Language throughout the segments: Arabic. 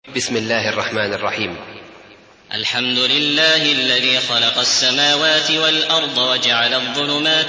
بسم الله الرحمن الرحيم. الحمد لله الذي خلق السماوات والأرض وجعل الظلمات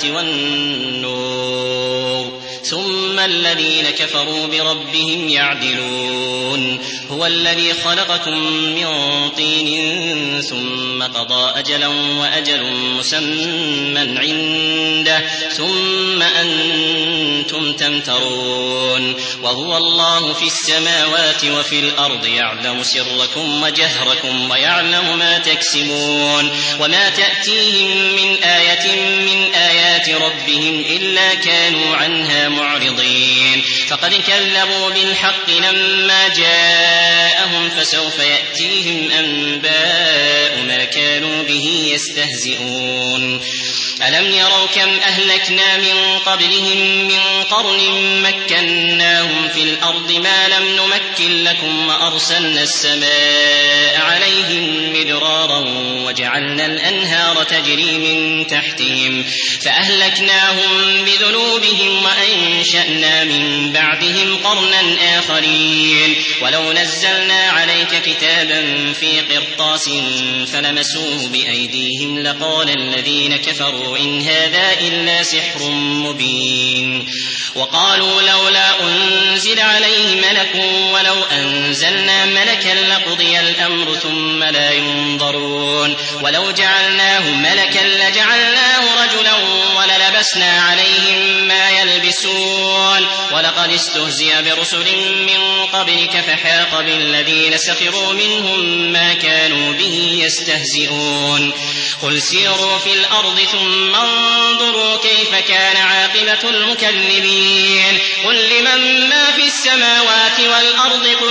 والنور ثم الذين كفروا بربهم يعدلون. هو الذي خلقكم من طين ثم قضى أجلا وأجل مسمى عنده ثم أنتم تمترون. وهو الله في السماوات وفي الأرض يعلم سركم وجهركم ويعلم ما تكسبون. وما تأتيهم من آية من آيات ربهم إلا كانوا عنها معرضين. فقد كذبوا بالحق لما جاءهم فسوف يأتيهم أنباء ما كانوا به يستهزئون. ألم يروا كم أهلكنا من قبلهم من قرن مكناهم في الأرض ما لم نمكن لكم وأرسلنا السماء عليهم مدرارا وجعلنا الأنهار تجري من تحتهم فأهلكناهم بذنوبهم وأنشأنا من بعدهم قرنا آخرين. ولو نزلنا عليك كتابا في قرطاس فلمسوه بأيديهم لقال الذين كفروا إن هذا إلا سحر مبين. وقالوا لولا أنزل عليه ملك ولو أنزلنا ملكا لقضي الأمر ثم لا ينظرون. ولو جعلناه ملكا لجعلناه رجلا وللبسنا عليهم ما يلبسون. ولقد استهزئ برسل من قبلك فحاق بالذين سخروا منهم ما كانوا به يستهزئون. قل سيروا في الأرض ثم انظروا كيف كان عاقبة المكذبين. قل لمن ما في السماوات والأرض قل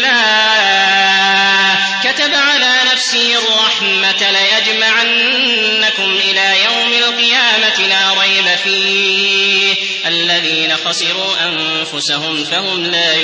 لله كتب على نفسه الرحمة ليجمعنكم إلى يوم القيامة لا ريب فيه الذين خسروا أنفسهم فهم لا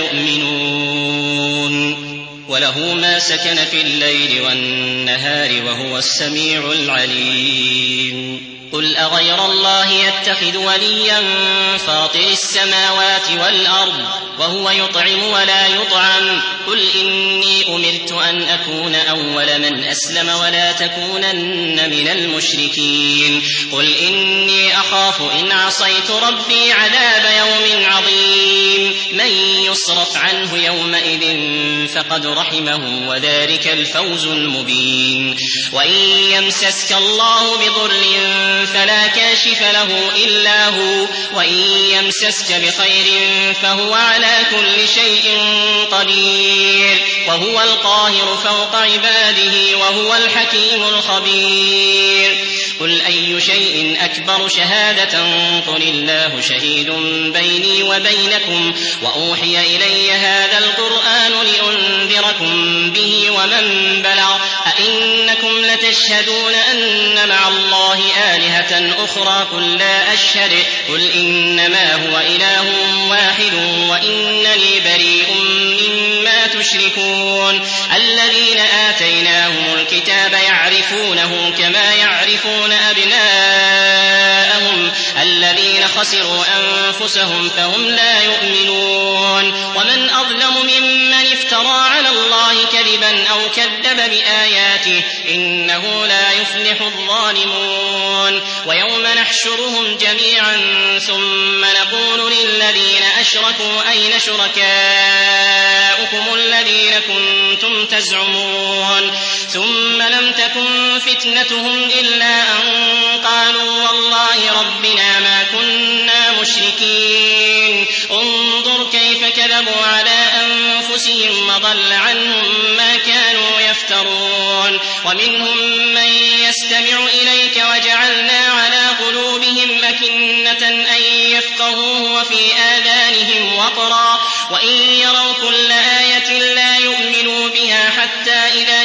يؤمنون. وله ما سكن في الليل والنهار وهو السميع العليم. قل أغير الله يتخذ وليا فاطر السماوات والأرض وهو يطعم ولا يطعم. قل إني أمرت أن أكون أول من أسلم ولا تكونن من المشركين. قل إني أخاف إن عصيت ربي عذاب يوم عظيم. من يصرف عنه يومئذ فقد رحمه وذلك الفوز المبين. وإن يمسسك الله بضر فلا كاشف له إلا هو وإن يمسسك بخير فهو على كل شيء قدير. وهو القاهر فوق عباده وهو الحكيم الخبير. قل أي شيء أكبر شهادة قل الله شهيد بيني وبينكم وأوحي إلي هذا القرآن لأنذركم به ومن بلغ أئنكم لتشهدون أن مع الله آلهة أخرى قل لا أشهد قل إنما هو إله واحد وإنني بريء مما تشركون. الذين آتيناهم الكتاب يعرفونه كما يعرفون أبناءهم الذين خسروا أنفسهم فهم لا يؤمنون. ومن أظلم ممن افترى على الله كذبا أو كذب بآياته إنه لا يفلح الظالمون. ويوم نحشرهم جميعا ثم نقول للذين أشركوا أين شركاؤكم الذين كنتم تزعمون ثم لم تكن فتنتهم إلا أن قالوا والله ربنا ما كنا مشركين. انظر كيف كذبوا على أنفسهم وضل عنهم ما كانوا يفترون. ومنهم من يستمع إليك وجعلنا على قلوبهم أكنة أن يفقهوه وفي آذانهم وقرا وإن يروا كل آية لا يؤمنوا بها حتى إذا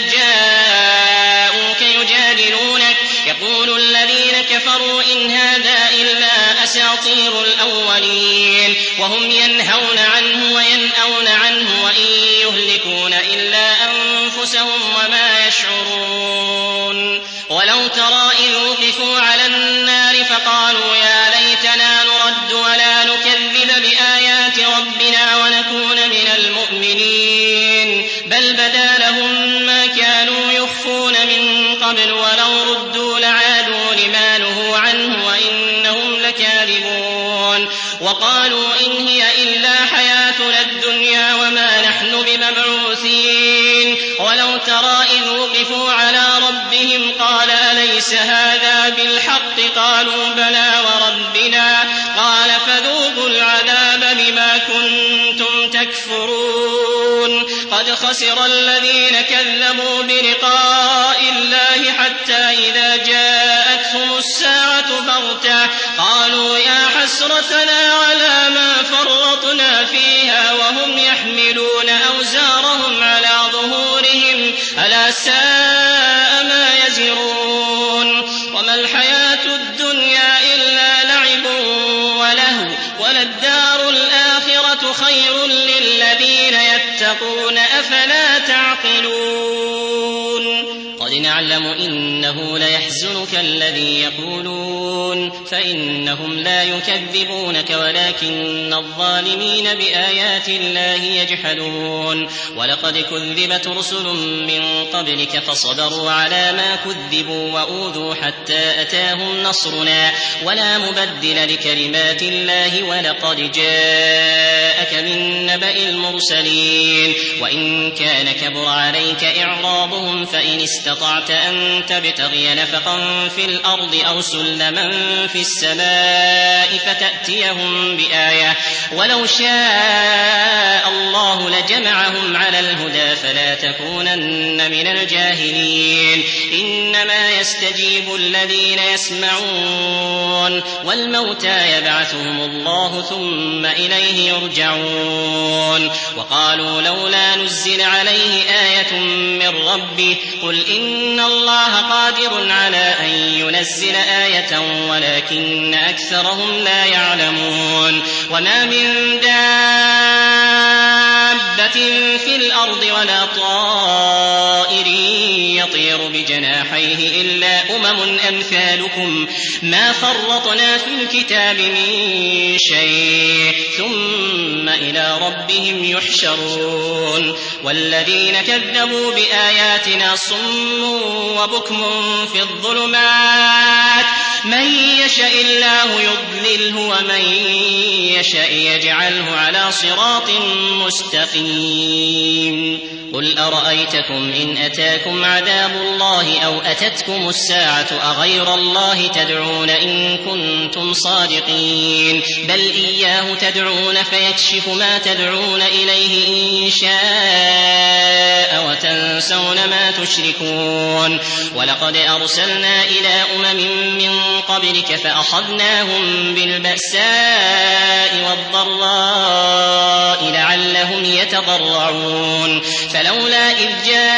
جاءوك يجادلونك يقول الذين كفروا إن هذا إلا أساطير الأولين. وهم ينهون عنه وينأون عنه وإن يهلكون إلا أنفسهم وما يشعرون. ولو ترى إذ وقفوا على النار فقالوا يا ليتنا نرد ولا نكذب بآيات ربنا ونكون من المؤمنين. بل بدا لهم ما كانوا يخفون من قبل ولو ردوا لعادوا لما نهوا عنه وإنهم لكاذبون وقالوا إن هي إلا حياتنا الدنيا وما نحن بمبعوثين ولو ترى إذ وقفوا على ربهم قال أليس هذا بالحق قالوا بلى وربنا قال فذوقوا العذاب بما كنتم تكفرون قد خسر الذين كذبوا بلقاء الله حتى إذا جاءتهم الساعة بغتة قالوا يا حسرتنا على ما فرطنا فيها وهم يحملون أوزارهم على ظهورهم ألا ساء ما يزرون وما الحياة الدنيا إلا لعب ولهو وللدار الآخرة خير للذين يتقون أفلا تعقلون قد نعلم إنه ليحزنك الذي يقولون فإنهم لا يكذبونك ولكن الظالمين بآيات الله يجحدون ولقد كذبت رسل من قبلك فصبروا على ما كذبوا وأوذوا حتى أتاهم نصرنا ولا مبدل لكلمات الله ولقد جاءك من نبأ المرسلين وإن كان كبر عليك إعراضهم فإن استطعت أن تبتغي نفقا في الأرض أو سلما في السماء فتأتيهم بآية ولو شاء الله لجمعهم على الهدى فلا تكونن من الجاهلين إنما يستجيب الذين يسمعون والموتى يبعثهم الله ثم إليه يرجعون وقالوا لولا نزل عليه آية من ربه قل إن الله قادر على أن ينزل آية ولكن أكثرهم لا يعلمون وما من دابة في الأرض ولا طائر يطير بجناحيه إلا أمم أمثالكم ما فرطنا في الكتاب من شيء ثم إلى ربهم يحشرون والذين كذبوا بآياتنا صم وبكم في الظلمات من يشاء الله يضلله ومن يشاء يجعله على صراط مستقيم قل أرأيتكم إن أتاكم عذاب الله أو أتتكم الساعة أغير الله تدعون إن كنتم صادقين بل إياه تدعون فيكشف ما تدعون إليه إن شاء وتنسون ما تشركون ولقد أرسلنا إلى من قبلك فأخذناهم بالبأساء والضراء لعلهم يتضرعون فلولا إذ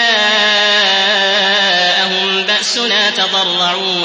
جاءهم بأسنا تضرعوا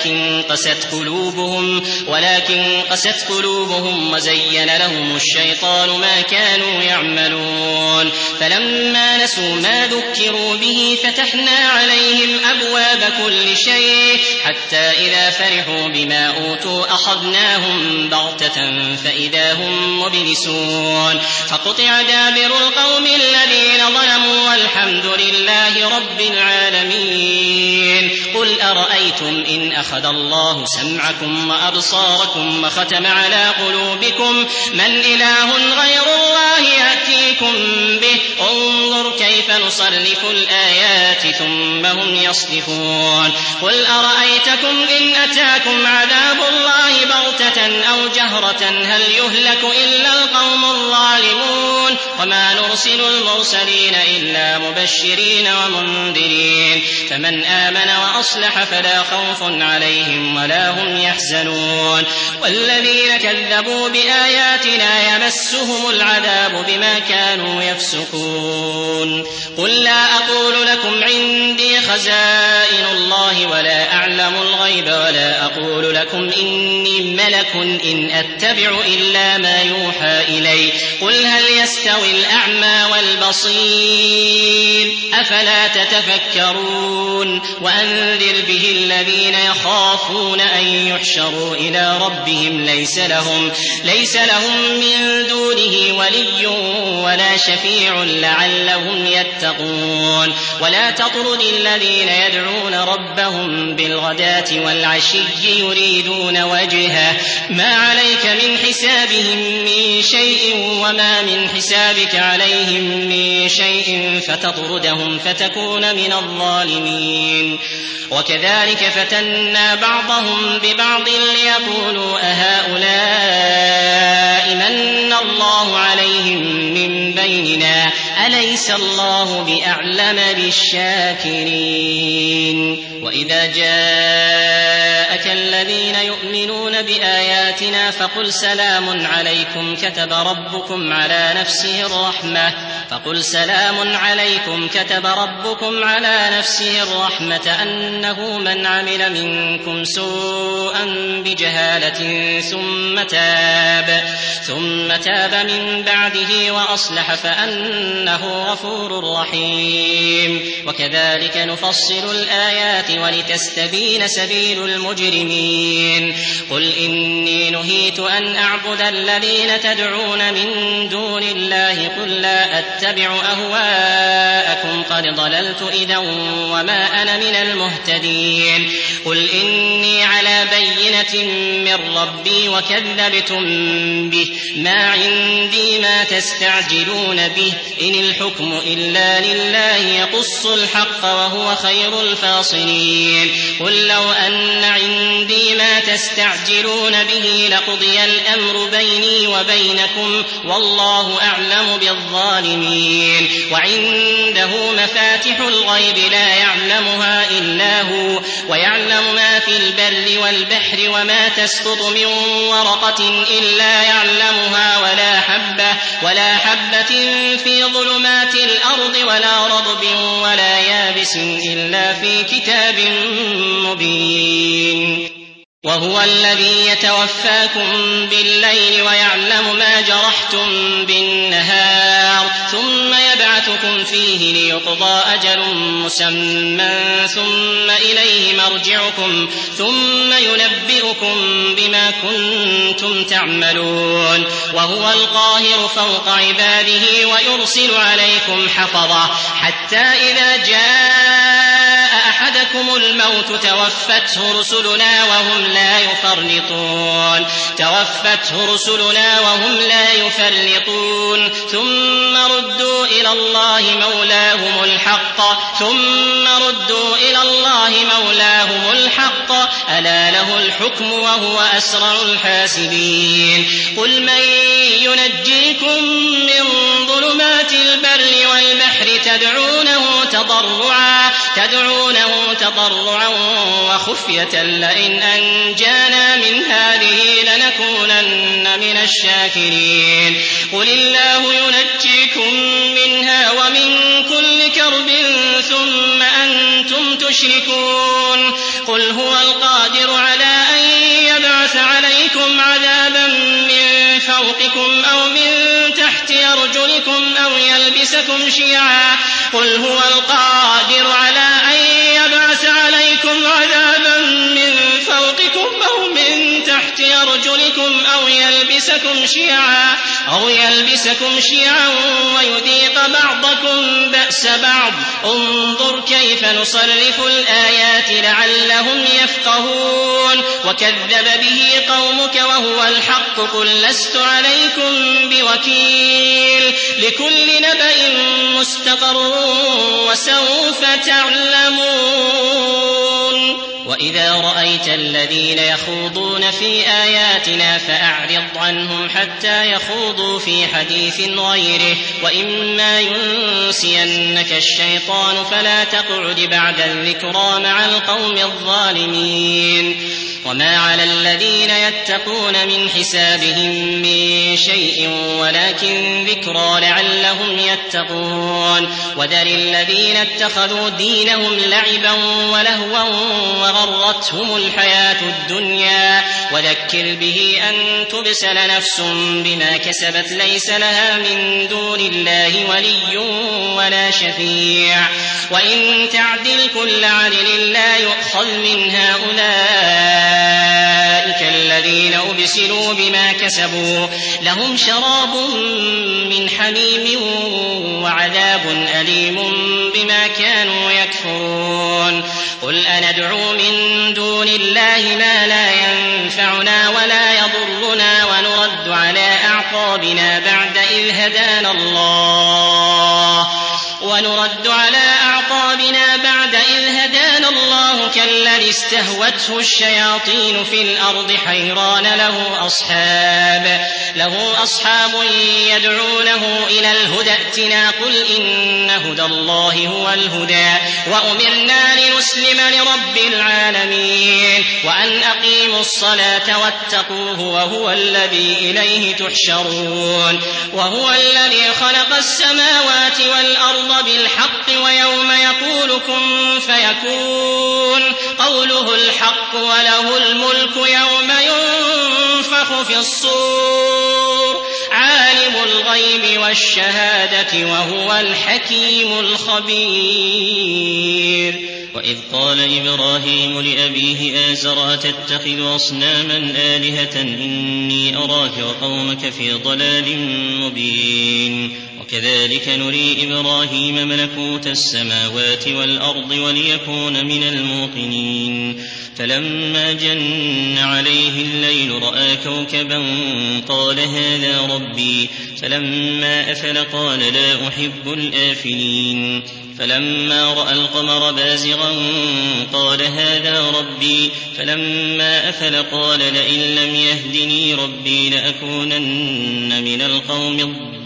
ولكن قست قلوبهم وزين لهم الشيطان ما كانوا يعملون فلما نسوا ما ذكروا به فتحنا عليهم أبواب كل شيء حتى إذا فرحوا بما أوتوا أخذناهم بغتة فإذا هم مبلسون فقطع دابر القوم الذين ظلموا والحمد لله رب العالمين قل أرأيتم إن أخذ الله سمعكم وأبصاركم وختم على قلوبكم من إله غير الله يأتيكم به انظر كيف نصرف الآيات ثم هم يصدفون قل أرأيتكم إن أتاكم عذاب الله بغتة أو جهرة هل يهلك إلا القوم الظالمون وما نرسل المرسلين إلا مبشرين ومنذرين فمن آمن وأصلح فلا خوف عليهم ولا هم يحزنون والذين كذبوا بآياتنا يمسهم العذاب بما كانوا يفسقون قل لا أقول لكم عندي خزائن الله ولا أعلم الغيب ولا أقول لكم إني ملك إن أتبع إلا ما يوحى إلي قل هل يستوي الأعمى والبصير أفلا تتفكرون وأنذر به الذين يخافون أن يحشروا إلى ربهم ليس لهم من دونه ولي ولا شفيع لعلهم يتقون ولا تطرد الذين يدعون ربهم بالغداة والعشي يريدون وجهه ما عليك من حسابهم من شيء وما من حسابك عليهم من شيء فتطردهم فتكون من الظالمين وكذلك فتنا بعضهم ببعض ليقولوا أهؤلاء من الله عليهم من بيننا أليس الله بأعلم بالشاكرين وإذا جاءك الذين يؤمنون بآياتنا فقل سلام عليكم كتب ربكم على نفسه الرحمة أنه من عمل منكم سوءا بجهالة ثم تاب من بعده وأصلح فأنه غفور رحيم وكذلك نفصل الآيات ولتستبين سبيل المجرمين قل إني نهيت أن أعبد الذين تدعون من دون الله قل لا أتبع أهواءكم قد ضللت إذا وما أنا من المهتدين قل إني على بينة من ربي وكذبتم به ما عندي ما تستعجلون به إن الحكم إلا لله يقص الحق وهو خير الفاصلين قل لو أن عندي ما تستعجلون به لقضي الأمر بيني وبينكم والله أعلم بالظالمين وعنده مفاتح الغيب لا يعلمها إلا هو ويعلم ما في البر والبحر وما تسقط من ورقة إلا يعلمها ولا حبة في ظلمات الأرض ولا رطب ولا يابس إلا في كتاب مبين وهو الذي يتوفاكم بالليل ويعلم ما جرحتم بالنهار ثم يبعثكم فيه ليقضى أجل مسمى ثم إليه مرجعكم ثم ينبئكم بما كنتم تعملون وهو القاهر فوق عباده ويرسل عليكم حفظة حتى إذا جاء أحدكم الموت توفته رسلنا وهم لا يفرطون ثم ردوا إلى الله مولاهم الحق ألا له الحكم وهو أسرع الحاسبين قل من ينجيكم من ظلمات البر والبحر تدعونه تضرعا وخفية لئن أنجانا من هذه لنكونن من الشاكرين قل الله ينجيكم منها ومن كل كرب ثم أنتم تشركون قل هو القادر على أن يبعث عليكم عذابا من فوقكم أو من تحت أرجلكم أو يلبسكم شيعا ويذيق بعضكم بأس بعض انظر كيف نصرف الآيات لعلهم يفقهون وكذب به قومك وهو الحق قل لست عليكم بوكيل لكل نبأ مستقر وسوف تعلمون وإذا رأيت الذين يخوضون في آياتنا فأعرض عنهم حتى يخوضوا في حديث غيره وإما ينسينك الشيطان فلا تقعد بعد الذكرى مع القوم الظالمين وما على الذين يتقون من حسابهم من شيء ولكن ذكرى لعلهم يتقون وذر الذين اتخذوا دينهم لعبا ولهوا وغرتهم الحياة الدنيا وذكر به أن تبسل نفس بما كسبت ليس لها من دون الله ولي ولا شفيع وإن تعدل كل عدل لا يؤخذ منها أولئك الذين أبسلوا بما كسبوا لهم شراب من حميم وعذاب أليم بما كانوا يكفرون قل أندعو من دون الله ما لا ينفعنا ولا يضرنا ونرد على أعقابنا بعد إذ هدانا الله كالذي استهوته الشياطين في الأرض حيران له أصحاب يدعونه إلى الهدى ائتنا قل إن هدى الله هو الهدى وأمرنا لنسلم لرب العالمين وأن أقيموا الصلاة واتقوه وهو الذي إليه تحشرون وهو الذي خلق السماوات والأرض بالحق ويوم يقول كن فيكون قوله الحق وله الملك يوم ينفخ في الصور عالم الغيب والشهادة وهو الحكيم الخبير وإذ قال إبراهيم لأبيه آزر أتتخذ أصناما آلهة إني أراك وقومك في ضلال مبين وكذلك نري إبراهيم ملكوت السماوات والأرض وليكون من الموقنين فلما جن عليه الليل رأى كوكبا قال هذا ربي فلما أفل قال لا أحب الآفلين فلما رأى القمر بازغا قال هذا ربي فلما أفل قال لئن لم يهدني ربي لأكونن من القوم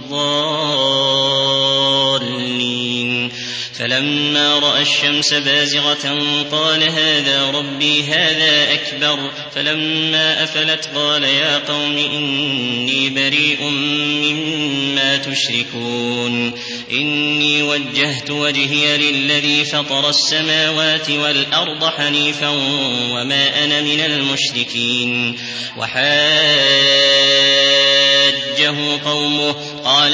الضالين فلما رأى الشمس بازغة قال هذا ربي هذا أكبر فلما أفلت قال يا قوم إني بريء مما تشركون إني وجهت وجهي للذي فطر السماوات والأرض حنيفا وما أنا من المشركين وحاجه قومه قال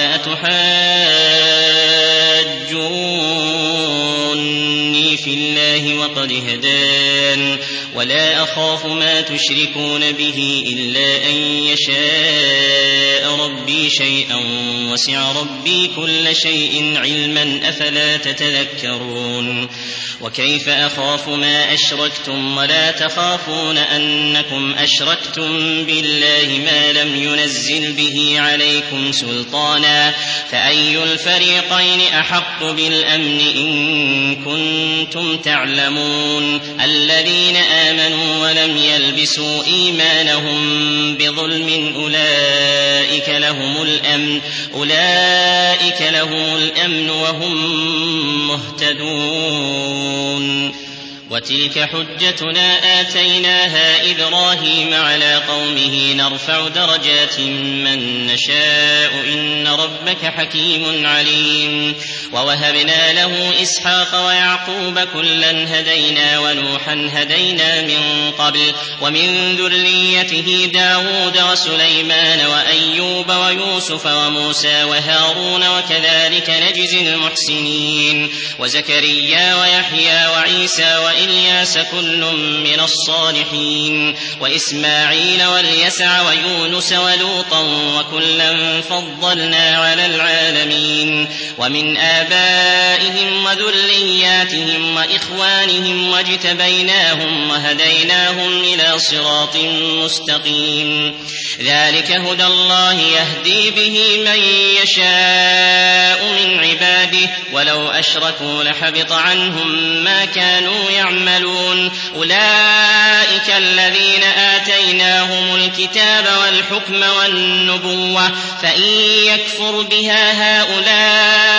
أتحاجوني في الله وقد هدان ولا أخاف ما تشركون به إلا أن يشاء ربي شيئا وسع ربي كل شيء علما أفلا تتذكرون وكيف أخاف ما أشركتم ولا تخافون أنكم أشركتم بالله ما لم ينزل به عليكم سلطانا فأي الفريقين أحق بالأمن إن كنتم تعلمون الذين آمنوا ولم يلبسوا إيمانهم بظلم أولئك لهم الأمن وهم مهتدون وتلك حجتنا آتيناها إبراهيم على قومه نرفع درجات من نشاء إن ربك حكيم عليم ووهبنا له إسحاق ويعقوب كلا هدينا ونوحا هدينا من قبل ومن ذريته داود وسليمان وأيوب ويوسف وموسى وهارون وكذلك نجزي المحسنين وزكريا ويحيى وعيسى وإلياس كل من الصالحين وإسماعيل واليسع ويونس ولوطا وكلا فضلنا على العالمين ومن آبائهم وذرياتهم وإخوانهم واجتبيناهم وهديناهم إلى صراط مستقيم ذلك هدى الله يهدي به من يشاء من عباده ولو أشركوا لحبط عنهم ما كانوا يعملون أولئك الذين آتيناهم الكتاب والحكم والنبوة فإن يكفر بها هؤلاء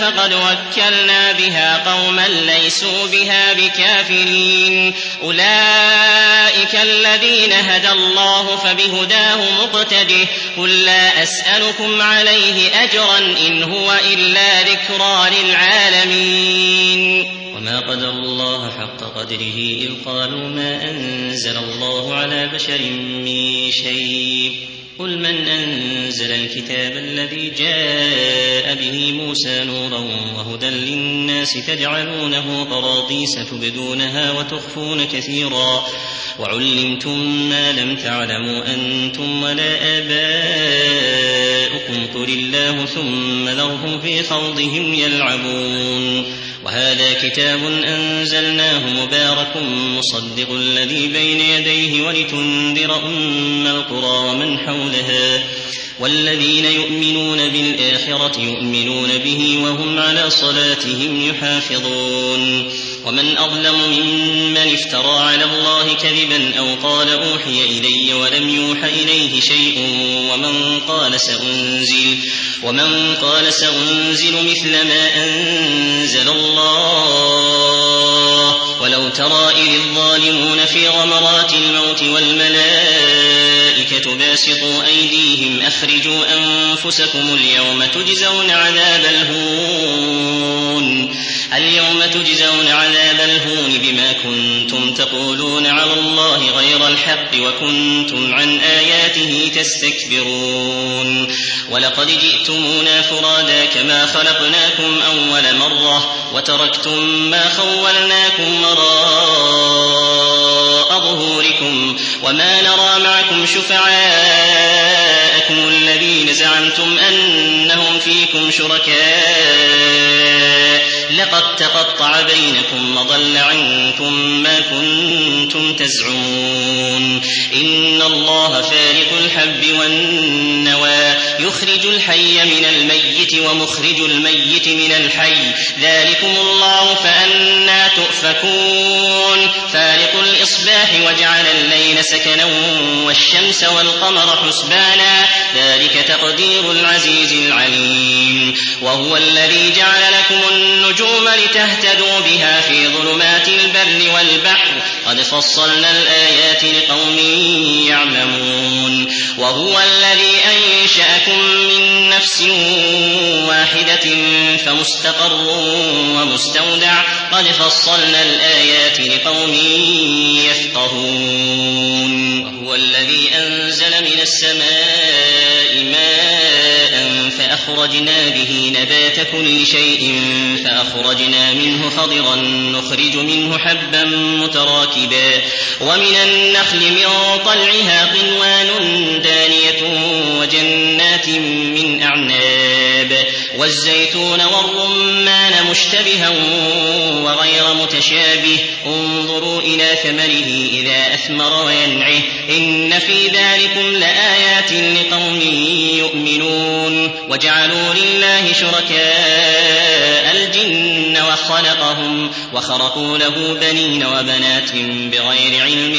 فقد وكلنا بها قوما ليسوا بها بكافرين أولئك الذين هدى الله فبهداه مقتده قل لا أسألكم عليه أجرا إن هو إلا ذكرى للعالمين وما قدر الله حق قدره إذ قالوا ما أنزل الله على بشر من شيء قل من أنزل الكتاب الذي جاء به موسى نورا وهدى للناس تجعلونه قراطيس تبدونها وتخفون كثيرا وعلمتم ما لم تعلموا أنتم ولا آباؤكم قل الله ثم ذرهم في خوضهم يلعبون وهذا كتاب أنزلناه مبارك مصدق الذي بين يديه ولتنذر أم القرى ومن حولها والذين يؤمنون بالآخرة يؤمنون به وهم على صلاتهم يحافظون ومن أظلم ممن افترى على الله كذبا أو قال أوحي إلي ولم يوح إليه شيء ومن قال سأنزل مثل ما أنزل الله ولو ترى إذ الظالمون في غمرات الموت والملائكة باسطوا أيديهم أخرجوا أنفسكم اليوم تجزون عذاب الهون بما كنتم تقولون على الله غير الحق وكنتم عن آياته تستكبرون ولقد جئتمونا فرادا كما خلقناكم أول مرة وتركتم ما خولناكم وراء ظهوركم وما نرى معكم شفعاءكم الذين زعمتم أنهم فيكم شركاء لقد تقطع بينكم وضل عنكم ما كنتم تزعمون إن الله فارق الحب والنوى يخرج الحي من الميت ومخرج الميت من الحي ذلكم الله فأنى تؤفكون فارق الإصباح وجعل الليل سكنا والشمس والقمر حسبانا ذلك تقدير العزيز العليم وهو الذي جعل لكم النجوم لتهتدوا بها في ظلمات البر والبحر قد فصلنا الآيات لقوم يعلمون وهو الذي أنشأكم من نفس واحدة فمستقر ومستودع قد فصلنا الآيات لقوم يفقهون وهو الذي أنزل من السماء ماء فأخرجنا به نبات كل شيء فأخرجنا منه خضرا نخرج منه حبا متراكبا ومن النخل من طلعها قنوان دانية وجنات من أعناب والزيتون والرمان مشتبها وغير متشابه انظروا إلى ثمره إذا أثمر وينعه إن في ذلكم لآيات لقوم يؤمنون وجعلوا لله شركاء الجن وخلقهم وخرقوا له بنين وبنات بغير علم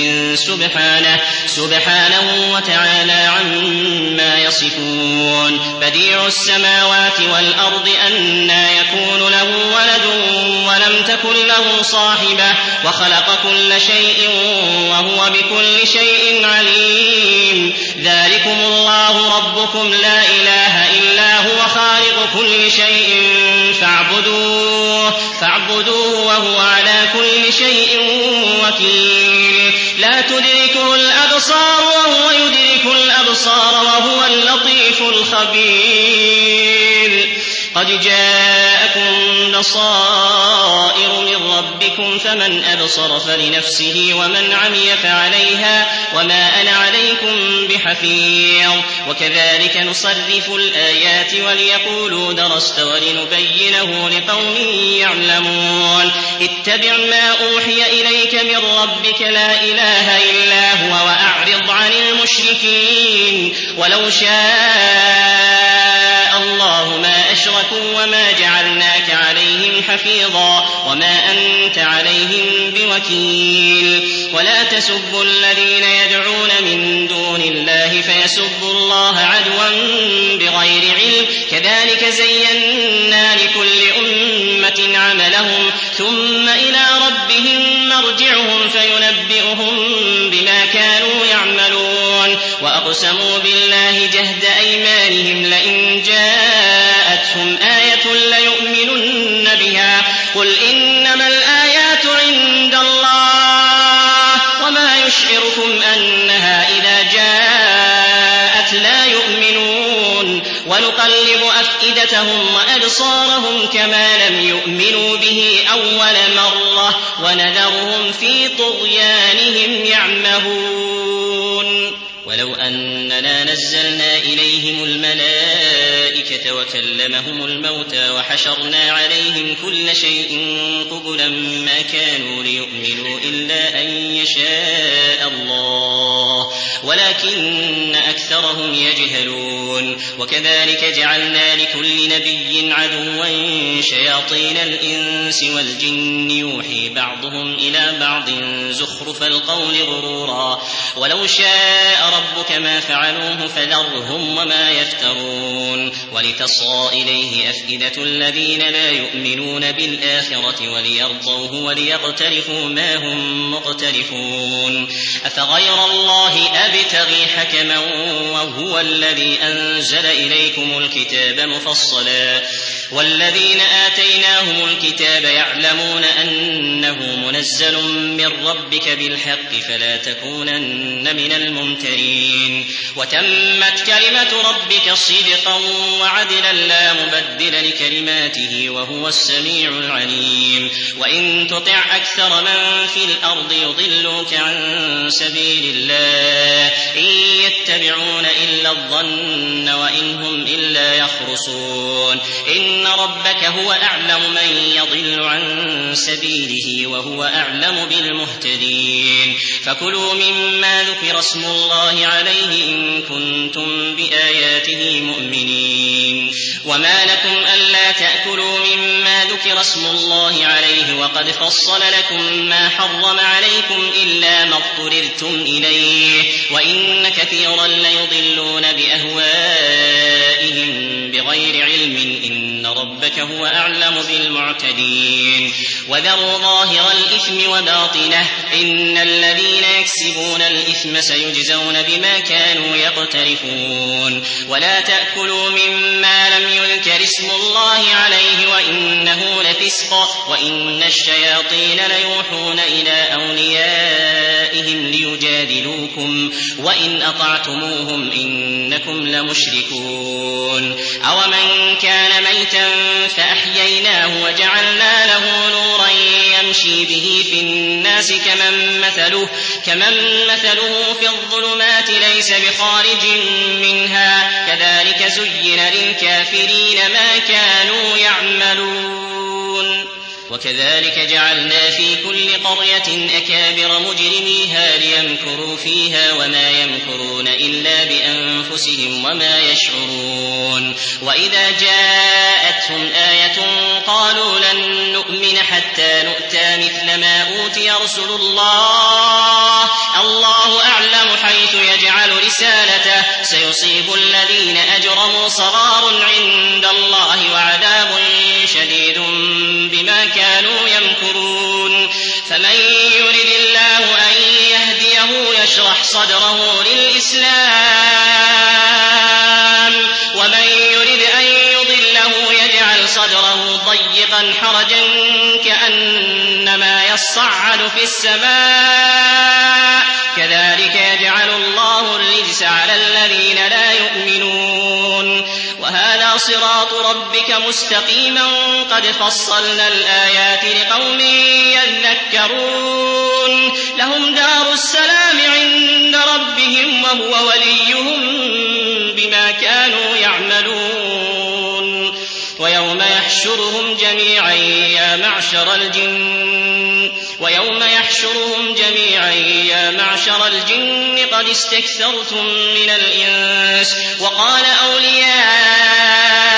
سبحانه وتعالى عما يصفون بديع السماوات والأرض أنى يكون له ولد ولم تكن له صاحبة وخلق كل شيء وهو بكل شيء عليم ذلكم الله ربكم لا إله إلا هو خالق كل شيء فاعبدوه وهو على كل شيء وكيل لا تدركه الأبصار وهو يدرك الأبصار وهو اللطيف الخبير قد جاءكم بصائر من ربكم فمن أبصر فلنفسه ومن عمي فعليها وما أنا عليكم بحفيظ وكذلك نصرف الآيات وليقولوا درست ولنبينه لقوم يعلمون اتبع ما أوحي إليك من ربك لا إله إلا هو وأعرض عن المشركين ولو شاء شاء الله ما أشركوا وما جعلناك عليهم حفيظا وما أنت عليهم بوكيل ولا تسبوا الذين يدعون من دون الله فيسبوا الله عدوا بغير علم كذلك زينا لكل أمة عملهم ثم إلى ربهم مرجعهم فينبئهم بما كانوا يعملون وأقسموا بالله جهد أيمانهم لئن جاءتهم آية ليؤمنن بها قل إنما الآيات عند الله وما يشعركم أنها إذا جاءت لا يؤمنون ونقلب أفئدتهم وأبصارهم كما لم يؤمنوا به أول مرة ونذرهم في طغيانهم يعمهون ولو أننا نزلنا إليهم الملائكة وكلمهم الموتى وحشرنا عليهم كل شيء قبلا ما كانوا ليؤمنوا إلا أن يشاء الله ولكن أكثرهم يجهلون وكذلك جعلنا لكل نبي عدوا شياطين الإنس والجن يوحي بعضهم إلى بعض زخرف القول غرورا ولو شاء ربك ما فعلوه فذرهم وما يفترون ولتصغى إليه أفئدة الذين لا يؤمنون بالآخرة وليرضوه وليقترفوا ما هم مقترفون أفغير الله أبتغي حكما وهو الذي أنزل إليكم الكتاب مفصلا والذين آتيناهم الكتاب يعلمون أنه منزل من ربك بالحق فلا تكونن من الممترين وتمت كلمة ربك صدقا وعدلا لا مبدل لكلماته وهو السميع العليم وإن تطع أكثر من في الأرض يضلوك عن سبيل الله إن يتبعون إلا الظن وإن هم إلا يخرصون إن ربك هو أعلم من يضل عن سبيله وهو أعلم بالمهتدين فكلوا مما ذكر اسم الله عليه إن كنتم بآياته مؤمنين وما لكم ألا تأكلوا مما ذكر اسم الله عليه وقد فصل لكم ما حرم عليكم إلا ما اضطررتم إليه وإن كثيرا ليضلون بأهوائهم بغير علم إن ربك هو أعلم بالمعتدين وذروا ظاهر الإثم وباطنه إن الذين يكسبون الإثم سيجزون بما كانوا يقترفون ولا تأكلوا مما لم يذكر اسم الله عليه وإنه لفسق وإن الشياطين ليوحون إلى أوليائهم ليجادلوكم وإن أطعتموهم إنكم لمشركون أومن كان ميتا فأحييناه وجعلنا له نورا يمشي به في الناس كمن مثله في الظلمات ليس بخارج منها كذلك زين للكافرين ما كانوا يعملون وكذلك جعلنا في كل قرية أكابر مجرميها ليمكروا فيها وما يمكرون إلا بأنفسهم وما يشعرون وإذا جاءتهم آية قالوا لن نؤمن حتى نؤتى مثل ما أوتي رسل الله أعلم حيث يجعل رسالته سيصيب الذين أجرموا صغار عند الله وعذاب شديد بما كانوا يمكرون فمن يرد الله أن يهديه يشرح صدره للإسلام ومن يرد أن يضله يجعل صدره ضيقا حرجا كأنما يصعد في السماء كذلك يجعل الله الرجس على الذين لا يؤمنون وهذا صراط ربك مستقيما قد فصلنا الآيات لقوم يذكرون لهم دار السلام عند ربهم وهو وليهم بما كانوا يعملون ويوم يحشرهم جميعا يا معشر الجن قد استكثرتم من الإنس وقال أولياؤهم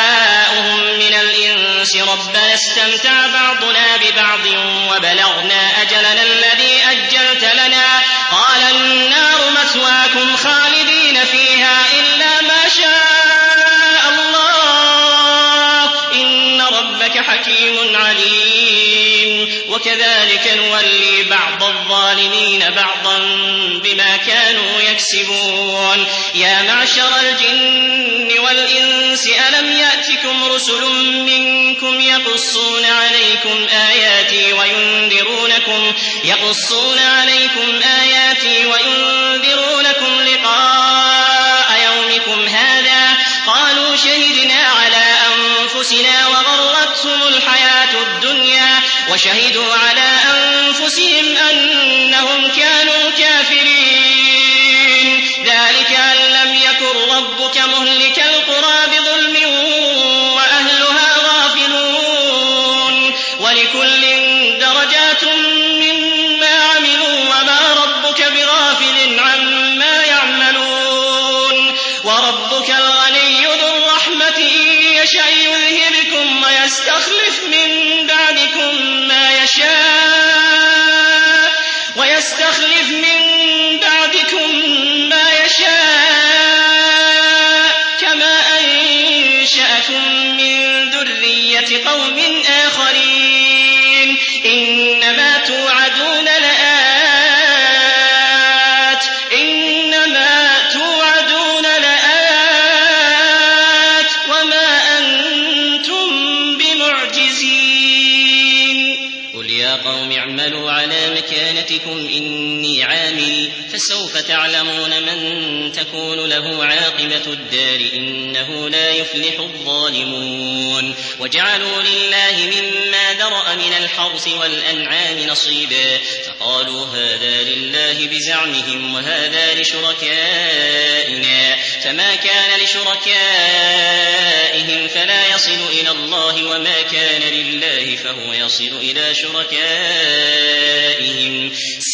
الشمس ربنا استمتع بعضنا ببعض وبلغنا أجلنا الذي أجلت لنا قال النار مثواكم خالدين فيها إلا ما شاء الله إن ربك حكيم عليم وكذلك نولي بعض الظالمين بعضا بما كانوا يكسبون يا معشر الجن والإنس ألم يأتكم رسل منكم يقصون عليكم آياتي وينذرونكم لقاء يومكم هذا قالوا شهدنا على أنفسنا وغرتهم الحياة الدنيا وشهدوا على أنفسهم أنهم كانوا كافرين ذلك أن لم يكن ربك مهلك القرى بظلم وأهلها غافلون ولكل درجات مما عملوا وما ربك بغافل عما يعملون وربك الغني ذو الرحمة إن يشأ يذهبكم ويستخلف من بعدكم ما يشاء كما أنشأكم من ذرية قوم آخرين إنما توعدون لآت وما أنتم بمعجزين قل يا قوم اعملوا على مكانتكم إني عامل فسوف تعلمون من تكون له عاقبة الدار إنه لا يفلح الظالمون وجعلوا لله مما ذرأ من الحرث والأنعام نصيبا فقالوا هذا لله بزعمهم وهذا لشركائنا فما كان لشركائهم فلا يصل إلى الله وما كان لله فهو يصل إلى شركائهم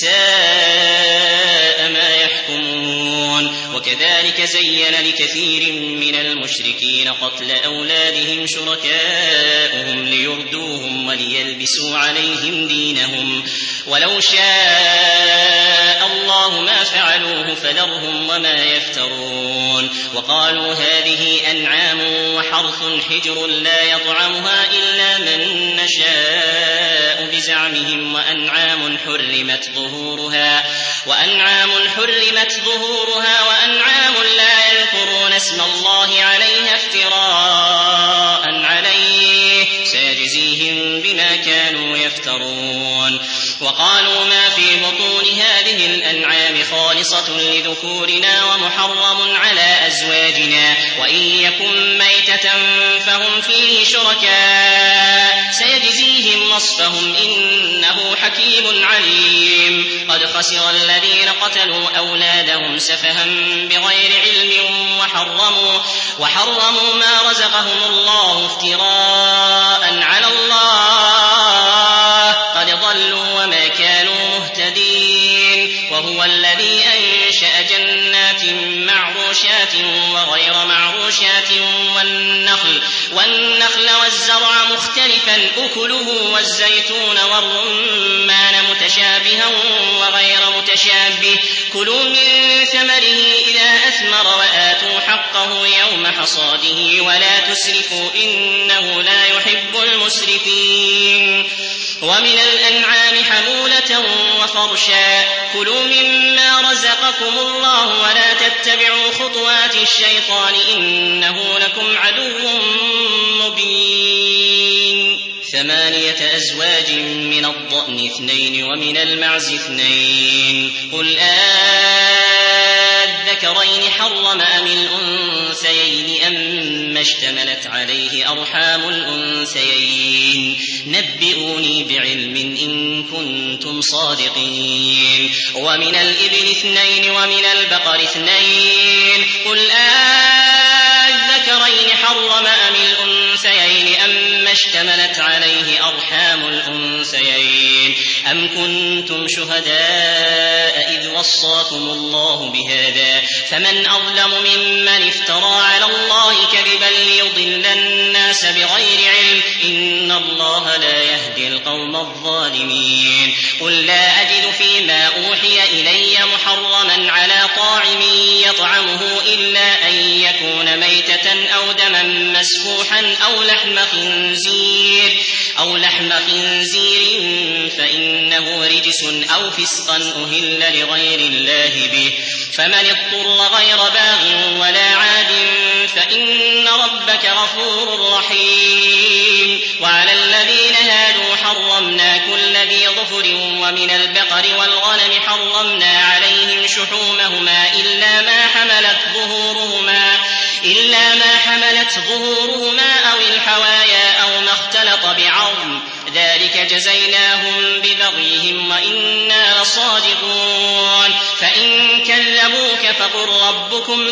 ساء ما يحكمون وكذلك زين لكثير من المشركين قتل أولادهم شركاؤهم ليردوهم وليلبسوا عليهم دينهم ولو شاء الله ما فعلوه فذرهم وما يفترون وقالوا هذه أنعام وحرث حجر لا يطعمها إلا من نشاء بزعمهم وأنعام حرمت ظهورها وأنعام لا يذكرون اسم الله عليها افتراء عليه سيجزيهم بما كانوا يفترون وقالوا ما في بطون هذه الأنعام خالصة لذكورنا ومحرم على أزواجنا وإن يكن ميتة فهم فيه شركاء سيجزيهم وصفهم إنه حكيم عليم قد خسر الذين قتلوا أولادهم سفها بغير علم وحرموا ما رزقهم الله افتراء على الله قد ضلوا وما كانوا مهتدين وهو الذي أنشأ جنات معروشات وغير معروشات والنخل والزرع مختلفا أكله والزيتون والرمان متشابها وغير متشابه كلوا من ثمره إذا أثمر وآتوا حقه يوم حصاده ولا تسرفوا إنه لا يحب المسرفين ومن الأنعام حمولة وفرشا كلوا مما رزقكم الله ولا تتبعوا خطوات الشيطان إنه لكم عدو مبين 8 أزواج من الضأن 2 ومن المعز 2 قل الذكرين حرم أم الأنثيين أما اشتملت عليه أرحام الأنثيين نبئوني بعلم إن كنتم صادقين ومن الإبل 2 ومن البقر 2 قل الذكرين حرم أم الأنثيين أما اشتملت عليه أرحام الأنثيين أم كنتم شهداء إذ وصاكم الله بهذا فمن أظلم ممن افترى على الله كذبا ليضل الناس بغير علم إن الله لا يهدي القوم الظالمين قل لا أجد فيما أوحي إلي محرما على طاعم يطعمه إلا أن يكون ميتة أو دما مسفوحا أو لحم خنزير فإنه رجس أو فسقا أهل لغير الله به فمن اضطر غير باغ ولا عاد فإن ربك غفور رحيم وعلى الذين هادوا حرمنا كل ذي ظفر ومن البقر والغنم حرمنا عليهم شحومهما إلا ما حملت ظهورهما أو الحوايا أو ما اختلط بعظم ذلك جزيناهم ببغيهم وإنا لصادقون فإن كذبوك فقل ربكم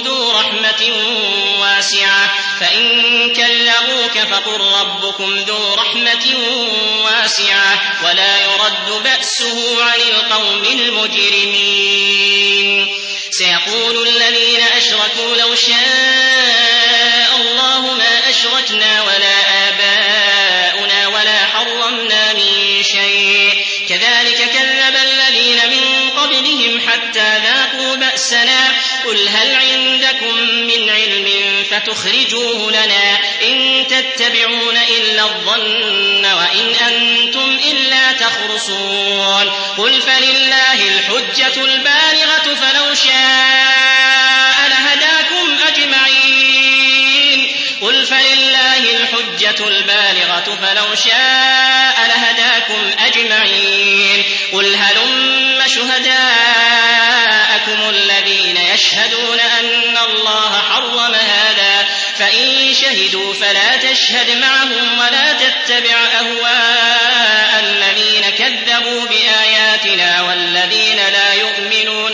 ذو رحمة واسعة ولا يرد بأسه عن القوم المجرمين سيقول الذين أشركوا لو شاء الله ما أشركنا ولا آباؤنا ولا حرمنا من شيء كذلك كذب الذين من قبلهم حتى ذاقوا بأسنا قل هل عندكم من علم فتخرجوه لنا إن تتبعون إلا الظن وإن أنتم إلا تخرصون قل فلله الحجة البالغة فلو شاء لهداكم أجمعين قل هلم شهداءكم الذين يشهدون أن الله حرم هذا فإن شهدوا فلا تشهد معهم ولا تتبع أهواء الذين كذبوا بآياتنا والذين لا يؤمنون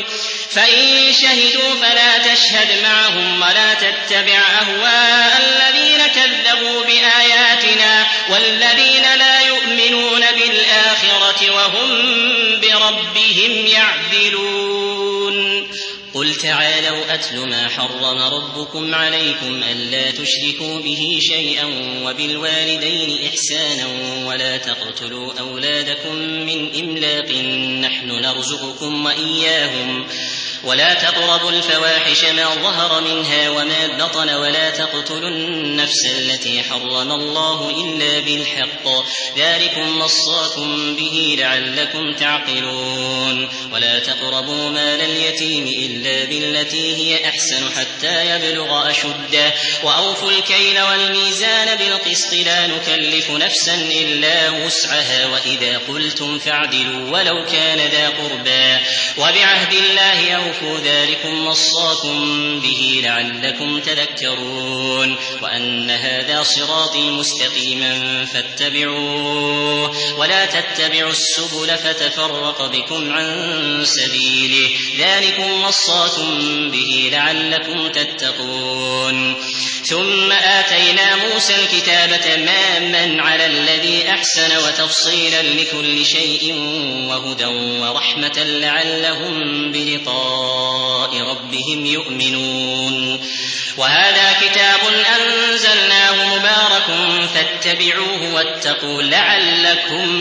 بالآخرة وهم بربهم يعدلون قل تعالوا أتل ما حرم ربكم عليكم ألا تشركوا به شيئا وبالوالدين إحسانا ولا تقتلوا أولادكم من إملاق نحن نرزقكم وإياهم ولا تقربوا الفواحش ما ظهر منها وما بطن ولا تقتلوا النفس التي حرم الله إلا بالحق ذلكم وصاكم به لعلكم تعقلون ولا تقربوا مال اليتيم إلا بالتي هي أحسن حتى يبلغ أشده وأوفوا الكيل والميزان بالقسط لا نكلف نفسا إلا وسعها وإذا قلتم فاعدلوا ولو كان ذا قربى وبعهد الله أوفوا ذلكم وصاكم به لعلكم تذكرون وأن هذا صراطي مستقيما فاتبعوه ولا تتبعوا السبل فتفرق بكم عن سبيله ذلكم وصاكم به لعلكم تتقون ثم آتينا موسى الكتاب تماما على الذي أحسن وتفصيلا لكل شيء وهدى ورحمة لعلهم بلقاء ربهم يؤمنون وهذا كتاب أنزلناه مبارك فاتبعوه واتقوا لعلكم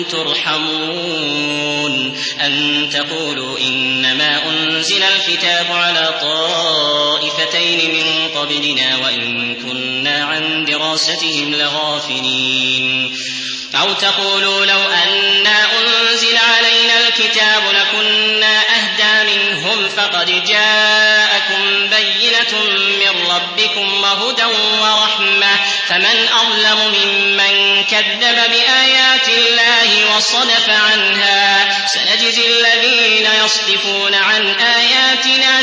ترحمون أن تقولوا إنما أنزل الكتاب على طائفتين من قبلنا وإن كنا عن دراستهم لغافلين أو تقولوا لو أنا أنزل علينا الكتاب لكنا أهدى منهم فقد جاءكم بينة من ربكم وهدى ورحمة فمن أظلم ممن كذب بآيات الله وصدف عنها سنجزي الذين يصدفون عن آياتنا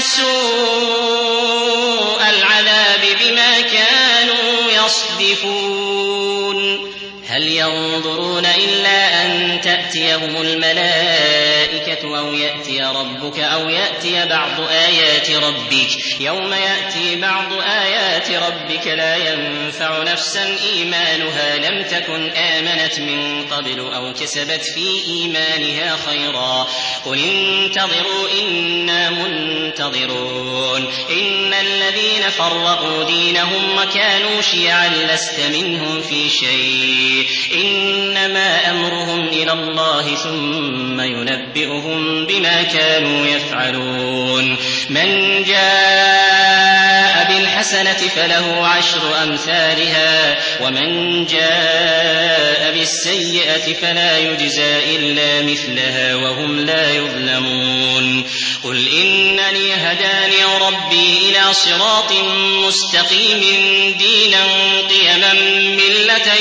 سوء العذاب بما كانوا يصدفون هل ينظرون إلا أن تأتيهم الملائكة أو يأتي ربك أو يأتي بعض آيات ربك يوم يأتي بعض آيات ربك لا ينفع نفسا إيمانها لم تكن آمنت من قبل أو كسبت في إيمانها خيرا قل انتظروا إنا منتظرون إن الذين فرقوا دينهم وكانوا شيعا لست منهم في شيء إنما أمرهم إلى الله ثم ينبئهم بما كانوا يفعلون من جاء بالحسنة فله 10 أمثالها ومن جاء بالسيئة فلا يجزى إلا مثلها وهم لا يظلمون قل إنني هداني ربي إلى صراط مستقيم دينا قيما ملة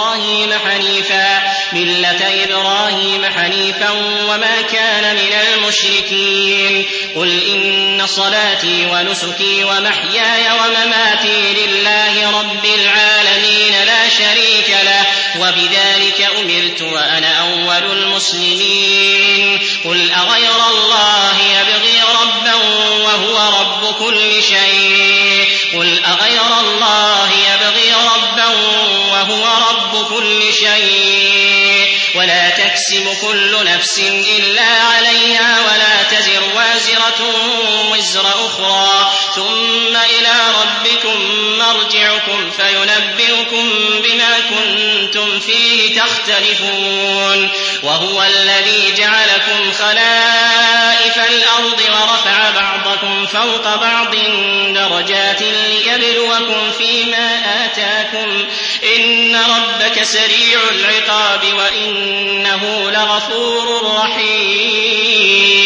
إبراهيم حنيفا وما كان من المشركين قل إن صلاتي ونسكي ومحياي ومماتي لله رب العالمين لا شريك له وبذلك أمرت وأنا أول المسلمين قل أغير الله يبغي ربا وهو رب كل شيء ولا تكسب كل نفس إلا عليها ولا تزر وازرة وزر أخرى ثم إلى ربكم مرجعكم فينبئكم بما كنتم فيه تختلفون وهو الذي جعلكم خلائف الأرض ورفع بعضكم فوق بعض درجات ليبلوكم فيما آتاكم إن ربك سريع العقاب وإنه لغفور رحيم